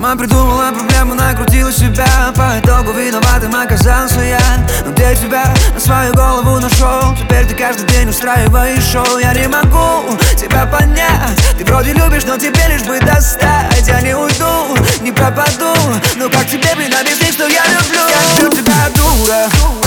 Сама придумала проблему, накрутила себя. По итогу виноватым оказался я. Но где тебя на свою голову нашел? Теперь ты каждый день устраиваешь шоу. Я не могу тебя понять. Ты вроде любишь, но тебе лишь бы достать. Я не уйду, не пропаду. Но как тебе, блин, объяснить, что я люблю? Я люблю тебя, дура.